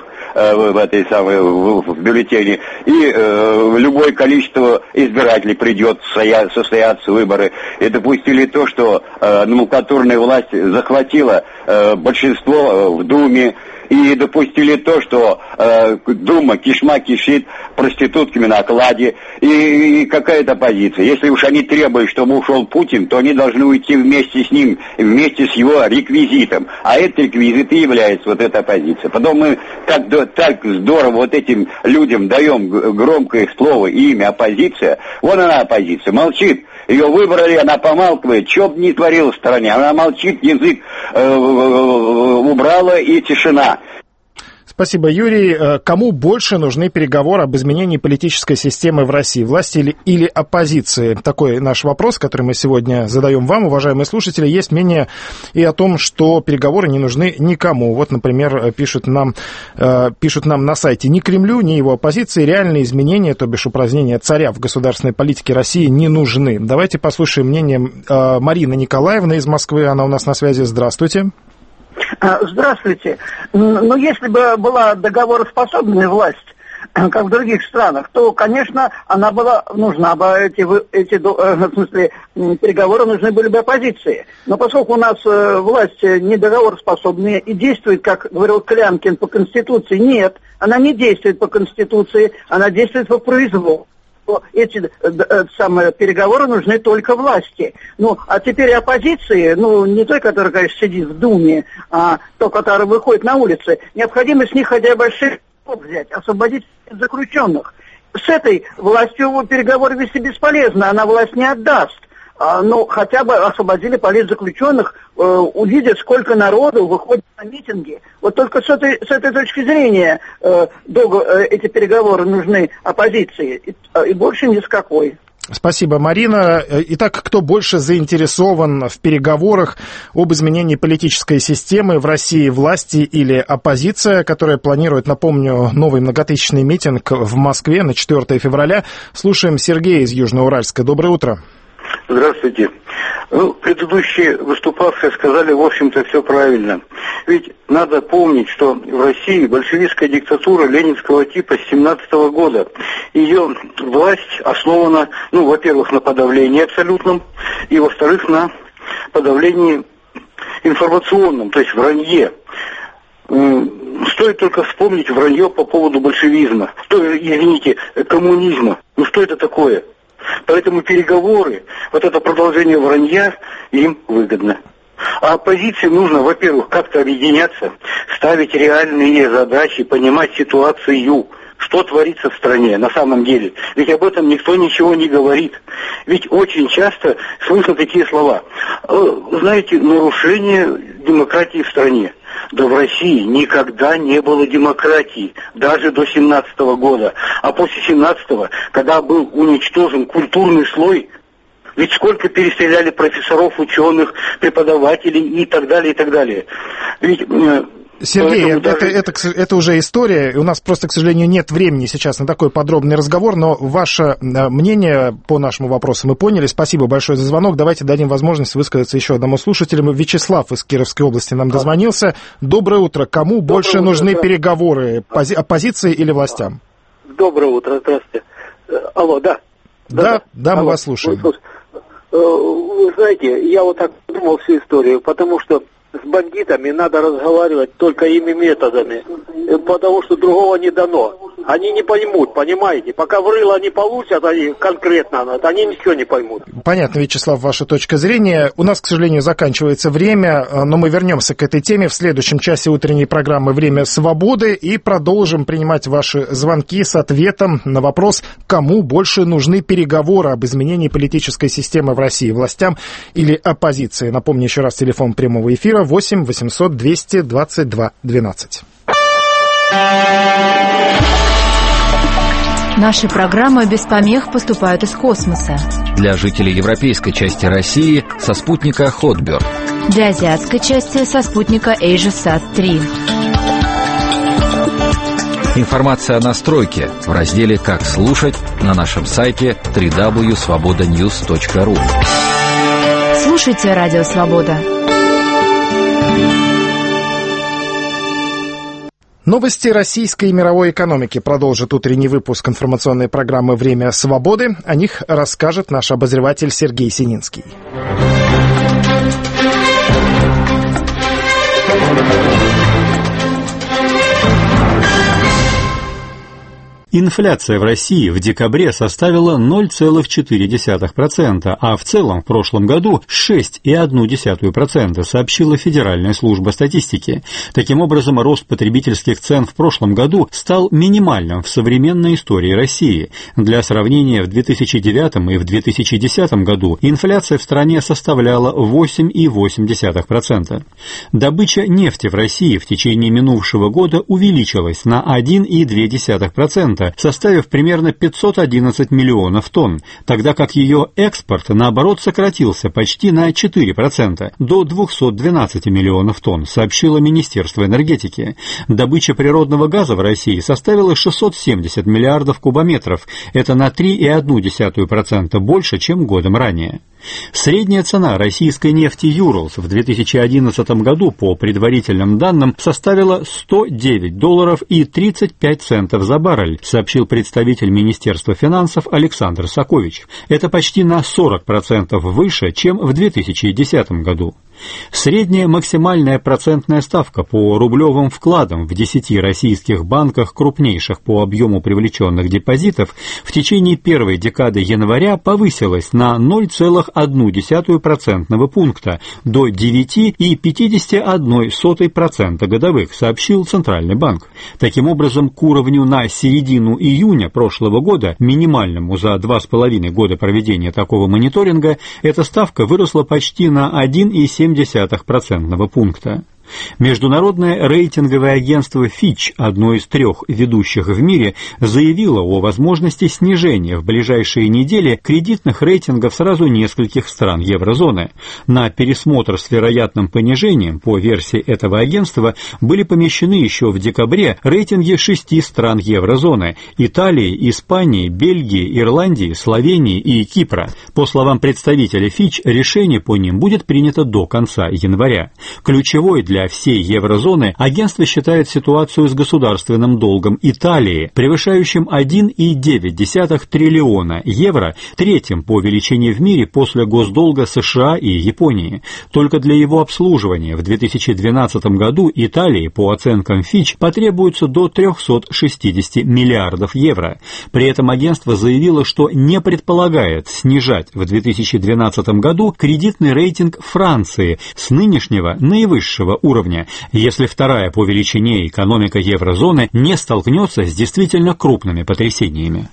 в бюллетене, и любое количество избирателей придет, состоятся выборы, и допустили то, что номенклатурная власть захватила большинство в Думе, и допустили то, что Дума кишма кишит проститутками на окладе, и какая-то оппозиция. Если уж они требуют, чтобы ушел Путин, то они должны уйти вместе с ним, вместе с его реквизитом. А этот реквизит и является вот эта оппозиция. Потом мы так здорово вот этим людям даем громкое слово и имя оппозиция. Вон она оппозиция, молчит. Ее выбрали, она помалкивает. Что бы ни творила в стране, она молчит, язык убрала и тишина. Спасибо, Юрий. Кому больше нужны переговоры об изменении политической системы в России, власти или оппозиции? Такой наш вопрос, который мы сегодня задаем вам, уважаемые слушатели. Есть мнение и о том, что переговоры не нужны никому. Вот, например, пишут нам на сайте: ни Кремлю, ни его оппозиции реальные изменения, то бишь упразднения царя в государственной политике России, не нужны. Давайте послушаем мнение Марины Николаевны из Москвы. Она у нас на связи. Здравствуйте. Здравствуйте. Ну, если бы была договороспособная власть, как в других странах, то, конечно, она была нужна бы, переговоры нужны были бы оппозиции. Но поскольку у нас власть недоговороспособная и действует, как говорил Клямкин, по Конституции, нет, она не действует по Конституции, она действует по произволу. Эти самые переговоры нужны только власти. Ну, а теперь оппозиции, не той, которая, конечно, сидит в Думе, а той, которая выходит на улицы, необходимо с них хотя бы взять, освободить заключенных. С этой властью переговоры вести бесполезно, она власть не отдаст. Хотя бы освободили политзаключенных, увидят, сколько народу выходит на митинги. Вот только с этой точки зрения эти переговоры нужны оппозиции, и больше ни с какой. Спасибо, Марина. Итак, кто больше заинтересован в переговорах об изменении политической системы в России, власти или оппозиция, которая планирует, напомню, новый многотысячный митинг в Москве на 4 февраля? Слушаем Сергея из Южноуральска. Доброе утро. Здравствуйте. Предыдущие выступавшие сказали, в общем-то, все правильно. Ведь надо помнить, что в России большевистская диктатура ленинского типа с 17 года. Ее власть основана, во-первых, на подавлении абсолютном, и, во-вторых, на подавлении информационном, то есть вранье. Стоит только вспомнить вранье по поводу большевизма, коммунизма. Что это такое? Поэтому переговоры, вот это продолжение вранья им выгодно. А оппозиции нужно, во-первых, как-то объединяться, ставить реальные задачи, понимать ситуацию, что творится в стране на самом деле. Ведь об этом никто ничего не говорит. Ведь очень часто слышно такие слова. Знаете, нарушение демократии в стране. Да в России никогда не было демократии, даже до 17-го года. А после 17-го, когда был уничтожен культурный слой, ведь сколько перестреляли профессоров, ученых, преподавателей и так далее, и так далее. Ведь... Сергей, это уже история, и у нас просто, к сожалению, нет времени сейчас на такой подробный разговор, но ваше мнение по нашему вопросу мы поняли. Спасибо большое за звонок. Давайте дадим возможность высказаться еще одному слушателю. Вячеслав из Кировской области нам дозвонился. Доброе утро. Кому больше нужны переговоры, оппозиции или властям? Доброе утро, здравствуйте. Алло, да? Да, мы вас слушаем. Вы знаете, я вот так думал всю историю, потому что с бандитами надо разговаривать только ими методами, потому что другого не дано. Они не поймут, понимаете? Пока в рыло не получат, они конкретно, они ничего не поймут. Понятно, Вячеслав, ваша точка зрения. У нас, к сожалению, заканчивается время, но мы вернемся к этой теме в следующем часе утренней программы «Время свободы» и продолжим принимать ваши звонки с ответом на вопрос, кому больше нужны переговоры об изменении политической системы в России, властям или оппозиции. Напомню еще раз телефон прямого эфира 8 800 222 12. Наши программы без помех поступают из космоса. Для жителей европейской части России со спутника Hotbird. Для азиатской части со спутника AsiaSat-3. Информация о настройке в разделе «Как слушать» на нашем сайте www.svobodanews.ru. Слушайте «Радио Свобода». Новости российской и мировой экономики продолжит утренний выпуск информационной программы «Время свободы». О них расскажет наш обозреватель Сергей Сининский. Инфляция в России в декабре составила 0,4%, а в целом в прошлом году 6,1%, сообщила Федеральная служба статистики. Таким образом, рост потребительских цен в прошлом году стал минимальным в современной истории России. Для сравнения, в 2009 и в 2010 году инфляция в стране составляла 8,8%. Добыча нефти в России в течение минувшего года увеличилась на 1,2%, составив примерно 511 миллионов тонн, тогда как ее экспорт, наоборот, сократился почти на 4%, до 212 миллионов тонн, сообщило Министерство энергетики. Добыча природного газа в России составила 670 миллиардов кубометров, это на 3,1% больше, чем годом ранее. Средняя цена российской нефти «Юралс» в 2011 году, по предварительным данным, составила $109.35 за баррель, сообщил представитель Министерства финансов Александр Сакович. Это почти на 40% выше, чем в 2010 году. Средняя максимальная процентная ставка по рублевым вкладам в 10 российских банках, крупнейших по объему привлеченных депозитов, в течение первой декады января повысилась на 0,1% пункта до 9,51% годовых, сообщил Центральный банк. Таким образом, к уровню на середину июня прошлого года, минимальному за 2,5 года проведения такого мониторинга, эта ставка выросла почти на 1,7% пункта. Международное рейтинговое агентство Fitch, одно из 3 ведущих в мире, заявило о возможности снижения в ближайшие недели кредитных рейтингов сразу нескольких стран еврозоны. На пересмотр с вероятным понижением, по версии этого агентства, были помещены еще в декабре рейтинги 6 стран еврозоны – Италии, Испании, Бельгии, Ирландии, Словении и Кипра. По словам представителя Fitch, решение по ним будет принято до конца января. Ключевой для для всей еврозоны, агентство считает ситуацию с государственным долгом Италии, превышающим 1,9 триллиона евро, третьим по величине в мире после госдолга США и Японии. Только для его обслуживания в 2012 году Италии, по оценкам Fitch, потребуется до 360 миллиардов евро. При этом агентство заявило, что не предполагает снижать в 2012 году кредитный рейтинг Франции с нынешнего наивысшего уровня, если вторая по величине экономика еврозоны не столкнется с действительно крупными потрясениями.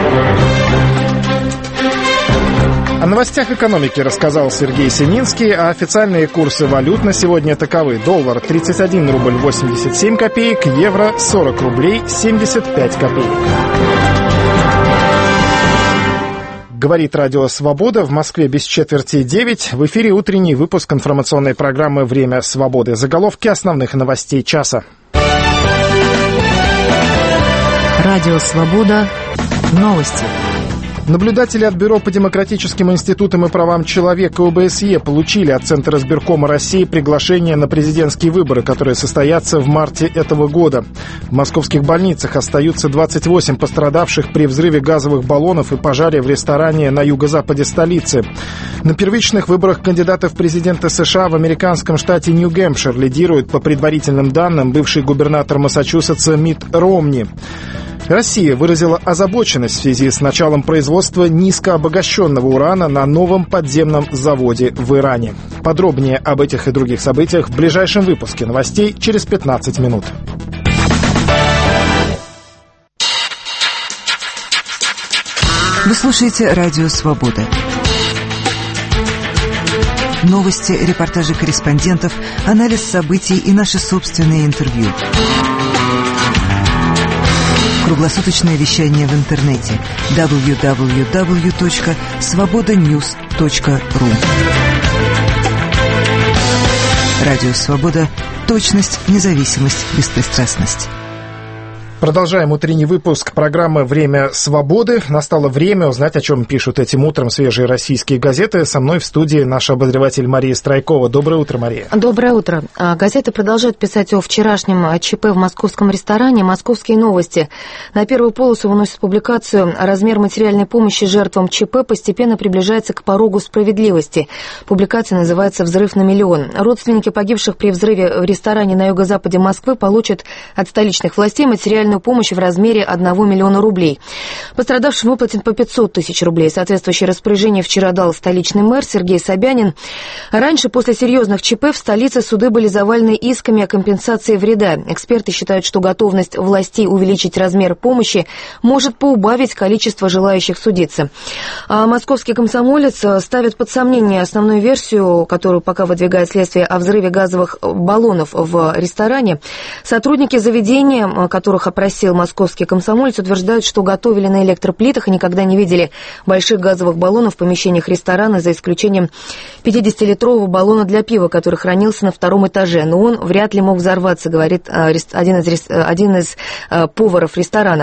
О новостях экономики рассказал Сергей Сининский, а официальные курсы валют на сегодня таковы. Доллар 31 рубль 87 копеек, евро 40 рублей 75 копеек. Говорит Радио Свобода. В Москве без четверти 9. В эфире утренний выпуск информационной программы «Время свободы». Заголовки основных новостей часа. Радио Свобода. Новости. Наблюдатели от Бюро по демократическим институтам и правам человека ОБСЕ получили от Центра избиркома России приглашение на президентские выборы, которые состоятся в марте этого года. В московских больницах остаются 28 пострадавших при взрыве газовых баллонов и пожаре в ресторане на юго-западе столицы. На первичных выборах кандидатов в президенты США в американском штате Нью-Гэмпшир лидирует, по предварительным данным, бывший губернатор Массачусетса Митт Ромни. Россия выразила озабоченность в связи с началом производства низкообогащенного урана на новом подземном заводе в Иране. Подробнее об этих и других событиях в ближайшем выпуске новостей через 15 минут. Вы слушаете Радио Свобода. Новости, репортажи корреспондентов, анализ событий и наши собственные интервью. Круглосуточное вещание в интернете www.svobodanews.ru. Радио Свобода. Точность, независимость, беспристрастность. Продолжаем утренний выпуск программы «Время свободы». Настало время узнать, о чем пишут этим утром свежие российские газеты. Со мной в студии наш обозреватель Мария Страйкова. Доброе утро, Мария. Доброе утро. Газеты продолжают писать о вчерашнем ЧП в московском ресторане «Московские новости». На первую полосу выносит публикацию: размер материальной помощи жертвам ЧП постепенно приближается к порогу справедливости. Публикация называется «Взрыв на миллион». Родственники погибших при взрыве в ресторане на юго-западе Москвы получат от столичных властей материальную помощь в размере 1 миллиона рублей. Пострадавшим выплатят по 500 тысяч рублей. Соответствующее распоряжение вчера дал столичный мэр Сергей Собянин. Раньше, после серьезных ЧП, в столице суды были завалены исками о компенсации вреда. Эксперты считают, что готовность властей увеличить размер помощи может поубавить количество желающих судиться. А московский комсомолец ставит под сомнение основную версию, которую пока выдвигает следствие, о взрыве газовых баллонов в ресторане. Сотрудники заведения, которых опросил московский комсомолец, утверждают, что готовили на электроплитах и никогда не видели больших газовых баллонов в помещениях ресторана, за исключением 50-литрового баллона для пива, который хранился на втором этаже. Но он вряд ли мог взорваться, говорит один из поваров ресторана.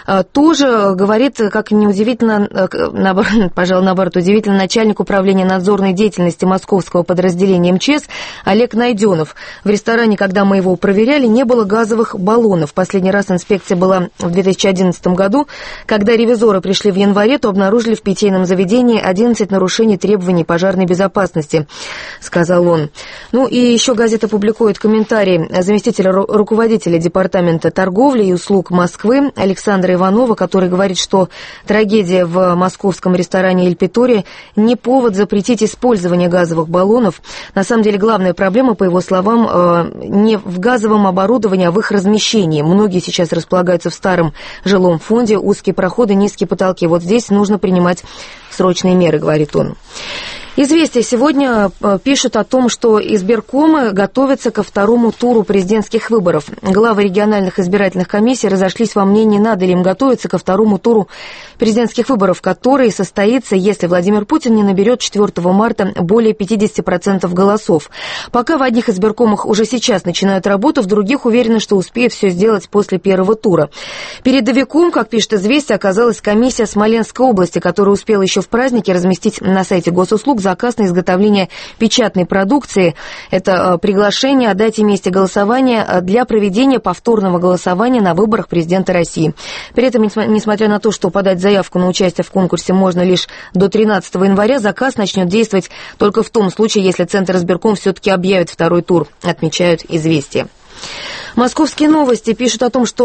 Тоже говорит, как неудивительно, наоборот, удивительно, начальник управления надзорной деятельности московского подразделения МЧС Олег Найденов. В ресторане, когда мы его проверяли, не было газовых баллонов. Последний раз инспекция была в 2011 году. Когда ревизоры пришли в январе, то обнаружили в питейном заведении 11 нарушений требований пожарной безопасности, сказал он. Ну и еще газета публикует комментарий заместителя руководителя Департамента торговли и услуг Москвы Александра Иванова, который говорит, что трагедия в московском ресторане «Эль Питори» не повод запретить использование газовых баллонов. На самом деле главная проблема, по его словам, не в газовом оборудовании, а в их размещении. Многие сейчас располагаются в старом жилом фонде, узкие проходы, низкие потолки. Вот здесь нужно принимать срочные меры, говорит он. «Известия» сегодня пишут о том, что избиркомы готовятся ко второму туру президентских выборов. Главы региональных избирательных комиссий разошлись во мнении, надо ли им готовиться ко второму туру президентских выборов, который состоится, если Владимир Путин не наберет 4 марта более 50% голосов. Пока в одних избиркомах уже сейчас начинают работу, в других уверены, что успеют все сделать после первого тура. Передовиком, как пишет «Известия», оказалась комиссия Смоленской области, которая успела еще в празднике разместить на сайте госуслуг заказ на изготовление печатной продукции. Это приглашение о дате и месте голосования для проведения повторного голосования на выборах президента России. При этом, несмотря на то, что подать заявку на участие в конкурсе можно лишь до 13 января, заказ начнет действовать только в том случае, если Центр избирком все-таки объявит второй тур, отмечают «Известия». Московские новости пишут о том, что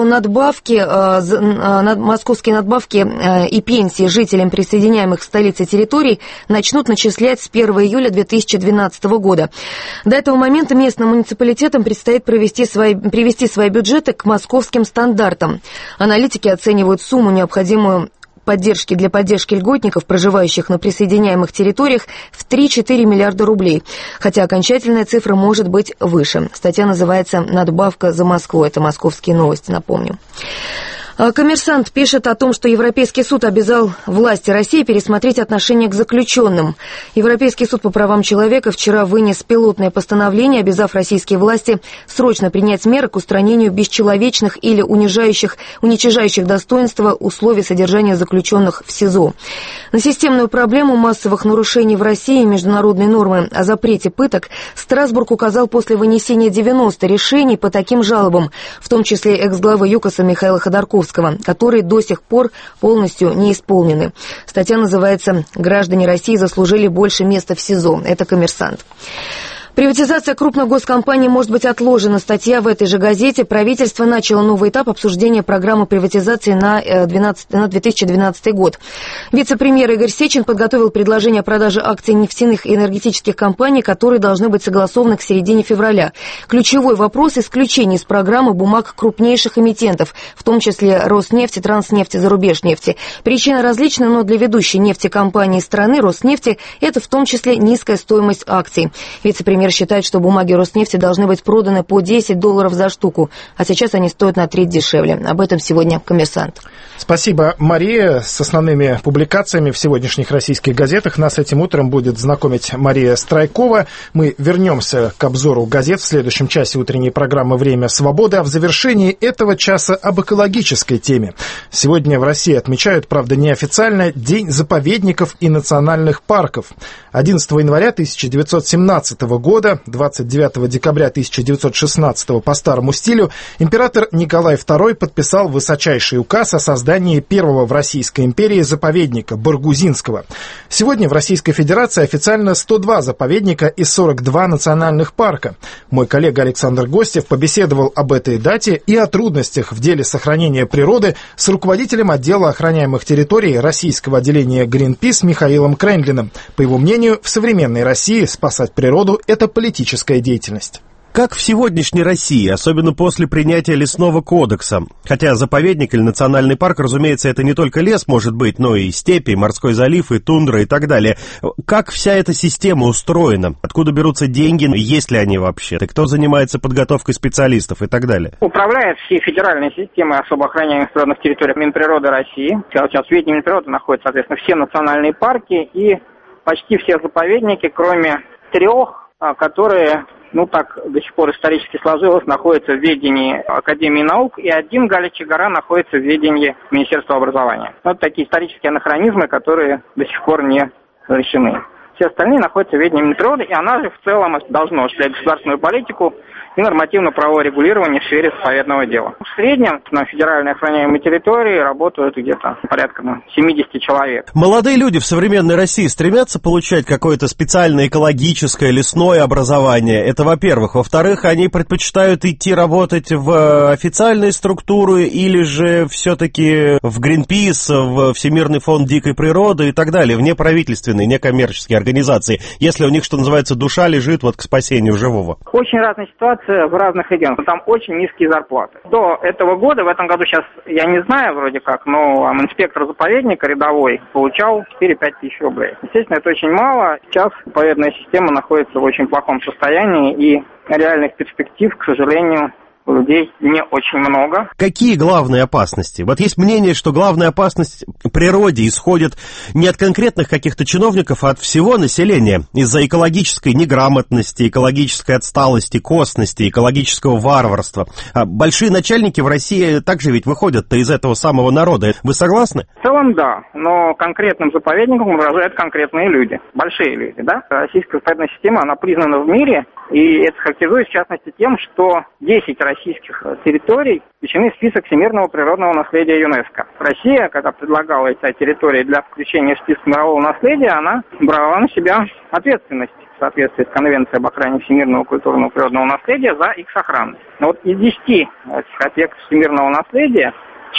московские надбавки и пенсии жителям присоединяемых к столице территорий начнут начислять с 1 июля 2012 года. До этого момента местным муниципалитетам предстоит привести свои бюджеты к московским стандартам. Аналитики оценивают сумму, необходимую для поддержки льготников, проживающих на присоединяемых территориях, в 3-4 миллиарда рублей. Хотя окончательная цифра может быть выше. Статья называется «Надбавка за Москву». Это «Московские новости», напомню. «Коммерсант» пишет о том, что Европейский суд обязал власти России пересмотреть отношение к заключенным. Европейский суд по правам человека вчера вынес пилотное постановление, обязав российские власти срочно принять меры к устранению бесчеловечных или уничижающих достоинства условий содержания заключенных в СИЗО. На системную проблему массовых нарушений в России и международные нормы о запрете пыток Страсбург указал после вынесения 90 решений по таким жалобам, в том числе экс-главы ЮКОСа Михаила Ходорковского, которые до сих пор полностью не исполнены. Статья называется «Граждане России заслужили больше места в СИЗО». Это «Коммерсант». Приватизация крупных госкомпаний может быть отложена. Статья в этой же газете. Правительство начало новый этап обсуждения программы приватизации на 2012 год. Вице-премьер Игорь Сечин подготовил предложение о продаже акций нефтяных и энергетических компаний, которые должны быть согласованы к середине февраля. Ключевой вопрос – исключение из программы бумаг крупнейших эмитентов, в том числе Роснефти, Транснефти, Зарубежнефти. Причина различна, но для ведущей нефтекомпании страны Роснефти это в том числе низкая стоимость акций. Вице-премьер считает, что бумаги Роснефти должны быть проданы по $10 за штуку, а сейчас они стоят на треть дешевле. Об этом сегодня «Коммерсант». Спасибо, Мария. С основными публикациями в сегодняшних российских газетах нас этим утром будет знакомить Мария Страйкова. Мы вернемся к обзору газет в следующем часе утренней программы «Время свободы», а в завершении этого часа об экологической теме. Сегодня в России отмечают, правда, неофициально, День заповедников и национальных парков. 11 января 1917 года, 29 декабря 1916 по старому стилю, император Николай II подписал высочайший указ о создании первого в Российской империи заповедника Баргузинского. Сегодня в Российской Федерации официально 102 заповедника и 42 национальных парка. Мой коллега Александр Гостев побеседовал об этой дате и о трудностях в деле сохранения природы с руководителем отдела охраняемых территорий российского отделения Greenpeace Михаилом Крендлиным. По его мнению, в современной России спасать природу – это политическая деятельность. Как в сегодняшней России, особенно после принятия лесного кодекса. Хотя заповедник или национальный парк, разумеется, это не только лес может быть, но и степи, морской залив, и тундра, и так далее. Как вся эта система устроена? Откуда берутся деньги? Есть ли они вообще? И кто занимается подготовкой специалистов и так далее? Управляет всей федеральной системой особо охраняемых природных территорий Минприроды России. Сейчас в ведении Минприроды находятся, соответственно, все национальные парки и почти все заповедники, кроме 3, которые, так до сих пор исторически сложилось, находятся в ведении Академии наук, и 1 Галичья гора находится в ведении Министерства образования. Вот такие исторические анахронизмы, которые до сих пор не разрешены. Все остальные находятся в ведении Минприроды, и она же в целом должна осуществлять государственную политику и нормативно-правовое регулирование в сфере заповедного дела. В среднем на федеральной охраняемой территории работают где-то порядка 70 человек. Молодые люди в современной России стремятся получать какое-то специальное экологическое лесное образование. Это во-первых. Во-вторых, они предпочитают идти работать в официальные структуры или же все-таки в Greenpeace, в Всемирный фонд дикой природы и так далее, в неправительственные, некоммерческие организации, если у них, что называется, душа лежит к спасению живого. Очень разная ситуация в разных регионах. Там очень низкие зарплаты. До этого года, в этом году сейчас, я не знаю вроде как, но инспектор заповедника рядовой получал 4-5 тысяч рублей. Естественно, это очень мало. Сейчас заповедная система находится в очень плохом состоянии, и реальных перспектив, к сожалению, у людей не очень много. Какие главные опасности? Вот есть мнение, что главная опасность природе исходит не от конкретных каких-то чиновников, а от всего населения из-за экологической неграмотности, экологической отсталости, косности, экологического варварства. А большие начальники в России также ведь выходят-то из этого самого народа. Вы согласны? В целом, да, но конкретным заповедником угрожают конкретные люди, большие люди, да. Российская заповедная система, она признана в мире, и это характеризуется в частности тем, что 10 российских территорий включены в список всемирного природного наследия ЮНЕСКО. Россия, когда предлагала эти территории для включения в список мирового наследия, она брала на себя ответственность в соответствии с Конвенцией об охране всемирного культурного природного наследия за их сохранность. Но вот из 10 этих объектов всемирного наследия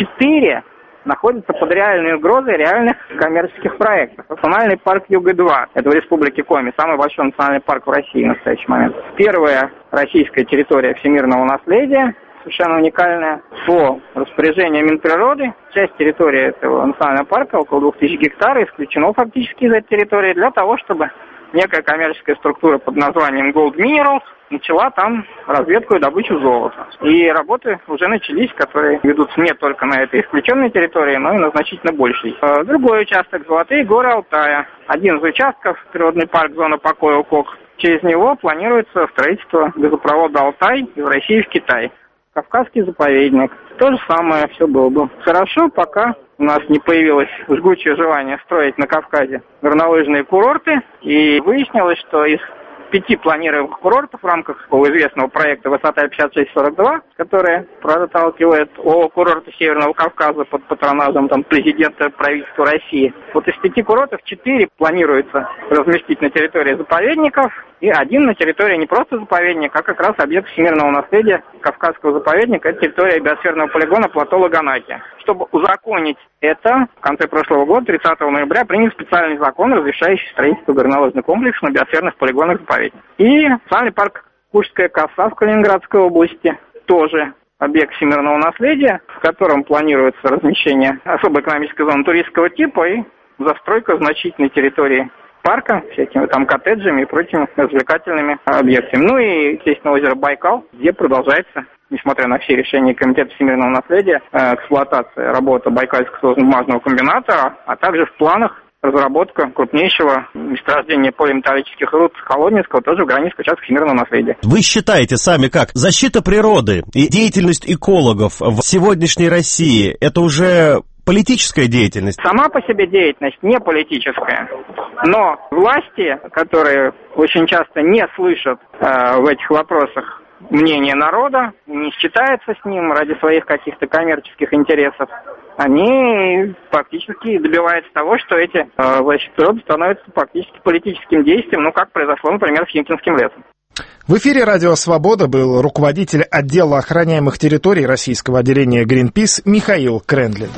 4 находится под реальной угрозой реальных коммерческих проектов. Национальный парк Юга-2, это в Республике Коми, самый большой национальный парк в России в настоящий момент. Первая российская территория всемирного наследия, совершенно уникальная, по распоряжению Минприроды. Часть территории этого национального парка, около 2000 гектаров, исключена фактически из этой территории для того, чтобы некая коммерческая структура под названием Gold Minerals начала там разведку и добычу золота. И работы уже начались, которые ведутся не только на этой исключенной территории, но и на значительно большей. Другой участок — Золотые горы Алтая. Один из участков — природный парк «Зона покоя УКОК». Через него планируется строительство газопровода «Алтай» из России в Китай. Кавказский заповедник. То же самое все было бы хорошо, пока у нас не появилось жгучее желание строить на Кавказе горнолыжные курорты. И выяснилось, что из 5 планируемых курортов в рамках известного проекта «Высота 5642», который проталкивает о курорты Северного Кавказа под патронажем президента правительства России. Вот из 5 курортов 4 планируется разместить на территории заповедников, и 1 на территории не просто заповедника, а как раз объект всемирного наследия Кавказского заповедника, это территория биосферного полигона плато Лаганаки. Чтобы узаконить это, в конце прошлого года, 30 ноября, принял специальный закон, разрешающий строительство горнолыжных комплексов на биосферных полигонах заповедника. И национальный парк Кушская коса в Калининградской области, тоже объект всемирного наследия, в котором планируется размещение особой экономической зоны туристского типа и застройка значительной территории парка, всякими там коттеджами и прочими развлекательными объектами. Ну и, естественно, озеро Байкал, где продолжается, несмотря на все решения Комитета всемирного наследия, эксплуатация работы Байкальского сложно-бумажного комбината, а также в планах разработка крупнейшего месторождения полиметаллических руд Холодницкого, тоже в границах участков всемирного наследия. Вы считаете сами как? Защита природы и деятельность экологов в сегодняшней России – это уже политическая деятельность? Сама по себе деятельность не политическая, но власти, которые очень часто не слышат в этих вопросах мнение народа, не считаются с ним ради своих каких-то коммерческих интересов, они фактически добиваются того, что эти защиты природы становятся фактически политическим действием, как произошло, например, с Химкинским лесом. В эфире «Радио Свобода» был руководитель отдела охраняемых территорий российского отделения Greenpeace Михаил Крендлин.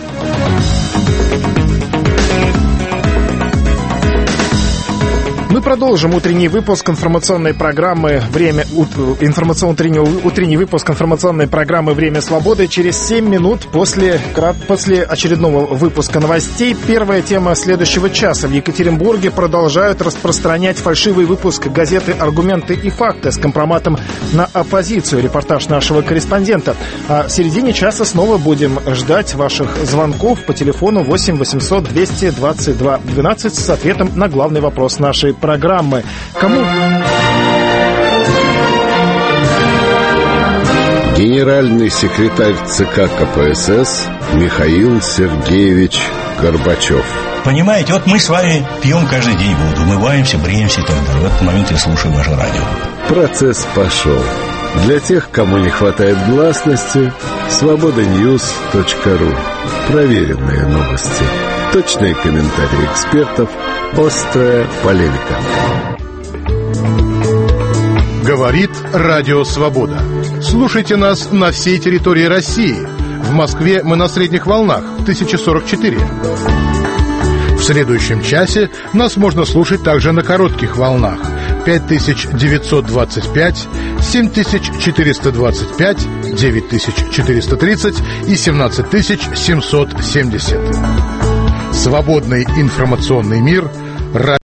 Мы продолжим утренний выпуск информационной программы утренний выпуск информационной программы «Время свободы» через 7 минут после очередного выпуска новостей. Первая тема следующего часа. В Екатеринбурге продолжают распространять фальшивый выпуск газеты «Аргументы и факты» с компроматом на оппозицию. Репортаж нашего корреспондента. А в середине часа снова будем ждать ваших звонков по телефону 8 800 222 12 с ответом на главный вопрос нашей программы. Кому? Генеральный секретарь ЦК КПСС Михаил Сергеевич Горбачев. Понимаете, вот мы с вами пьем каждый день воду, умываемся, бреемся и так далее. В этот момент я слушаю ваше радио. Процесс пошел. Для тех, кому не хватает гласности, свободаnews.ру. Проверенные новости. Точные комментарии экспертов. Острая полемика. Говорит Радио Свобода. Слушайте нас на всей территории России. В Москве мы на средних волнах 1044. В следующем часе нас можно слушать также на коротких волнах 5925, 7425, 9430 и 17770. Свободный информационный мир.